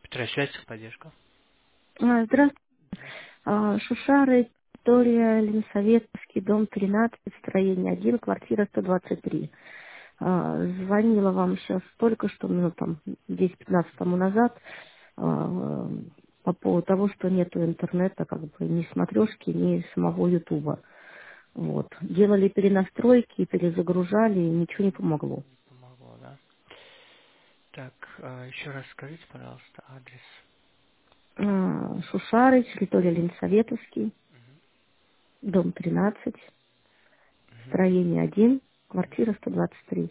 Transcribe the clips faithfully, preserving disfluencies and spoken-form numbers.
Вторая связь, техподдержка. А, Здравствуйте. Здравствуйте. А, Шушары, территория, Ленсоветский, дом тринадцать, строение один, квартира сто двадцать три. А, Звонила вам сейчас только что, минут там десять-пятнадцать тому назад, а, по поводу того, что нету интернета, как бы ни смотрешки, ни самого Ютуба. Вот. Делали перенастройки, перезагружали, и ничего не помогло. Не помогло, да? Так, а, еще раз скажите, пожалуйста, адрес. А, Шушары, территория Ленсоветовский, Мгм. дом тринадцать, Мгм. строение один, квартира сто двадцать три.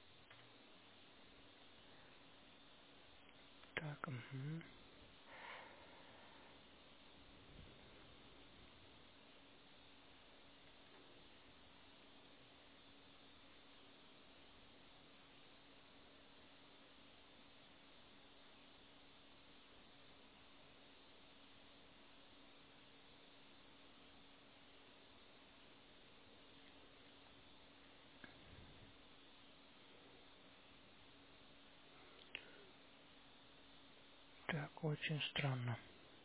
Так, мгм. Так, очень странно.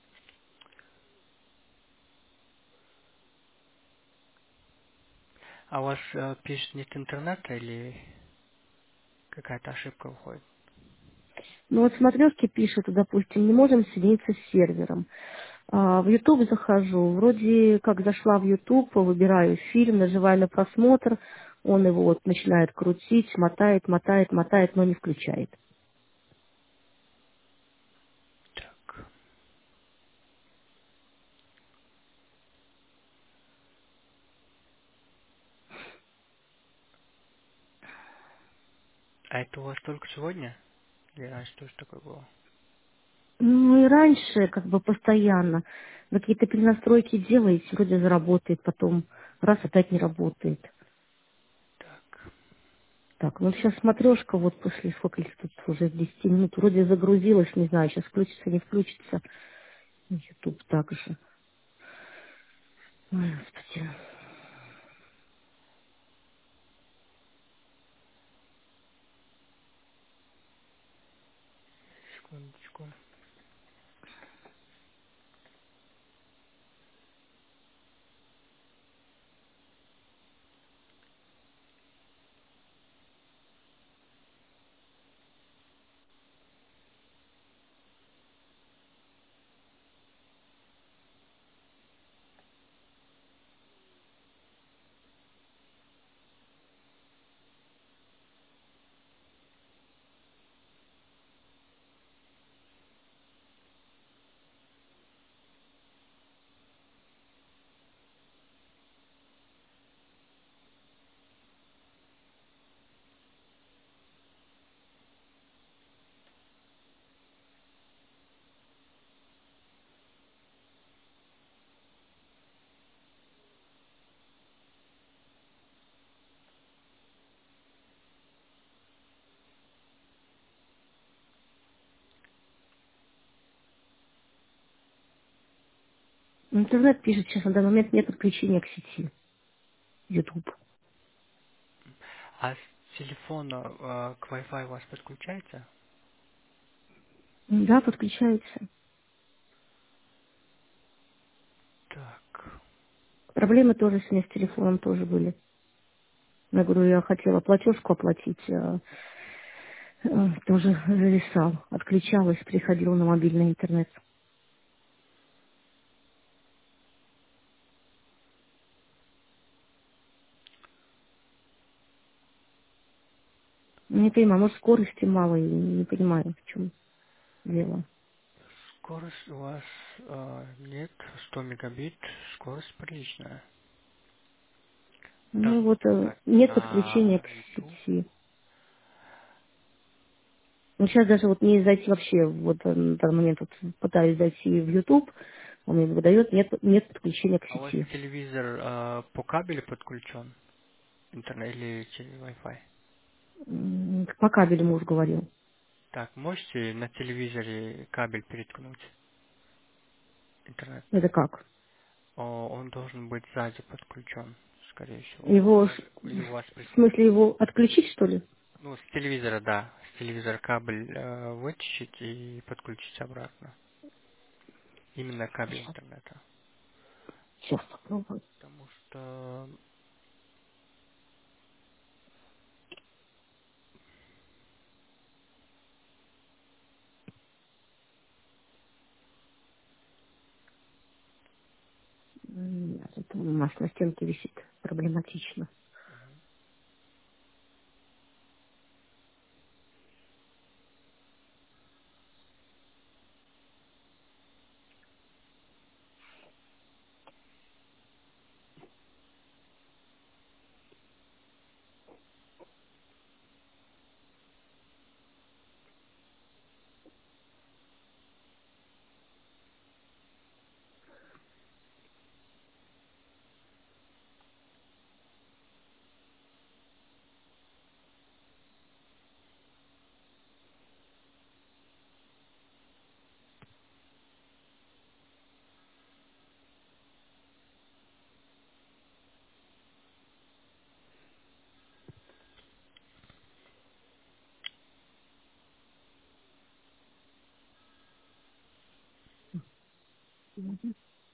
А у вас э, пишет нет интернета или какая-то ошибка выходит? Ну вот смотрешки пишут, допустим, не можем соединиться с сервером. А, в YouTube захожу, вроде как зашла в YouTube, выбираю фильм, нажимаю на просмотр, он его вот начинает крутить, мотает, мотает, мотает, но не включает. Так, а это у вас только сегодня? Или раньше тоже такое было? Ну и раньше как бы постоянно вы какие-то перенастройки делаете, вроде заработает, потом раз опять не работает. Так, Так, ну сейчас смотрешка вот после сколько ли тут уже десять минут вроде загрузилась, не знаю, сейчас включится, не включится. YouTube также. Ой, господи. секундочку. Интернет пишет, сейчас на данный момент нет подключения к сети. YouTube. А с телефона э, к Wi-Fi у вас подключается? Да, подключается. Так, Проблемы тоже с ней с телефоном тоже были. Я говорю, я хотела платежку оплатить, а, а, тоже зависал. Отключалась, приходила на мобильный интернет. Не понимаю, может скорости мало, и не понимаю, в чем дело. скорость у вас э, нет, сто мегабит, скорость приличная. Ну Должно вот, э, показать нет подключения на к YouTube. сети. Ну сейчас даже вот не зайти вообще, вот э, на данный момент вот пытаюсь зайти в YouTube, он мне выдает, нет, нет подключения к А у вас сети. телевизор э, по кабелю подключен? Интернет или через Wi-Fi? М, По кабелю муж говорил. Так, можете на телевизоре кабель переткнуть? Интернет. Это как? О, он должен быть сзади подключен, скорее всего. Или у Его, вас, ш- или у вас в присутствует. смысле его отключить, что ли? Ну, с телевизора, да. С телевизора кабель э, вытащить и подключить обратно. Именно кабель Сейчас, интернета. сейчас попробую. Потому что... М, Нет, это у нас на стенке висит проблематично. Мгм.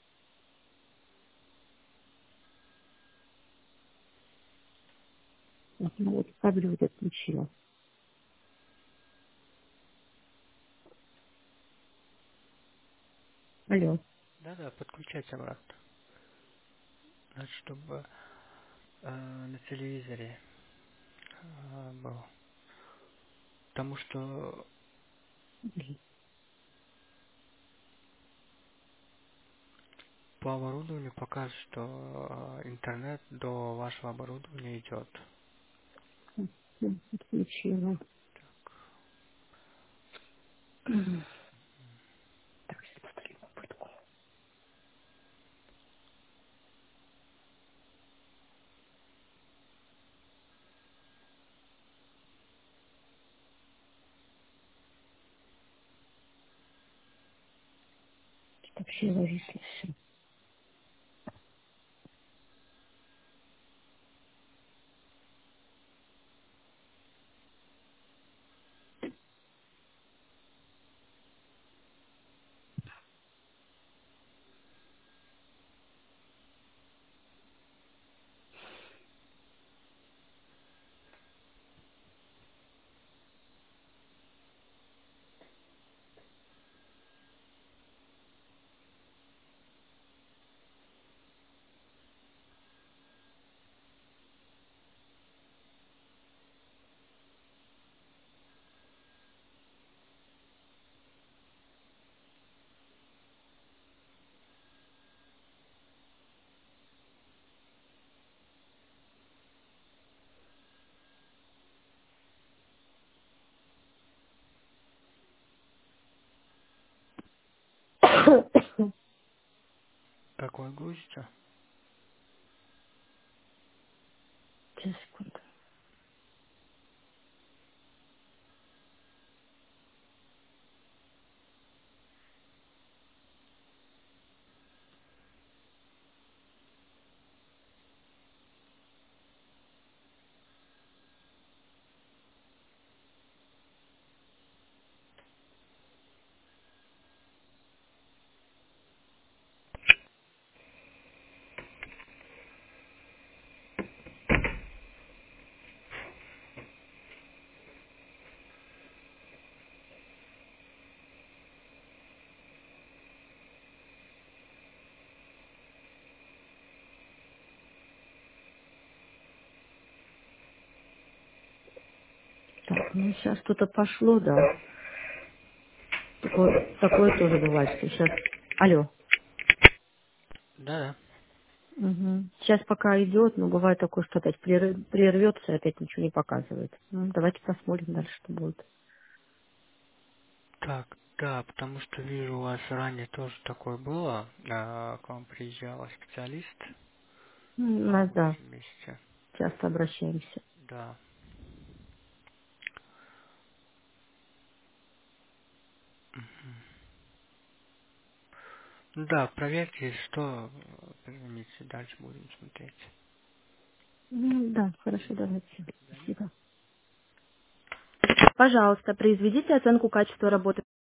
Вот, ну, вот кабель вот отключила. Алло. Да-да, подключать обратно. Значит, чтобы э, на телевизоре э, был. Потому что по оборудованию показывает, что э, интернет до вашего оборудования идет. М, Отключила. М, Так, сейчас повторю попытку. Вообще зависло все. Какой грузится? Сейчас, секунду. Так, ну сейчас что-то пошло, да. Такое, такое тоже бывает, что сейчас... Алло. Да-да. Угу. Сейчас пока идет, но бывает такое, что опять преры- прервется и опять ничего не показывает. Ну, давайте посмотрим дальше, что будет. Так, да, потому что вижу, у вас ранее тоже такое было. а, К вам приезжал специалист М, в У нас, да, августе месяце. часто обращаемся. Да. Ну да, проверьте, если что, э, позвоните, дальше будем смотреть. Ну, да, хорошо, Мгм. давайте. До свидания. Спасибо. Пожалуйста, произведите оценку качества работы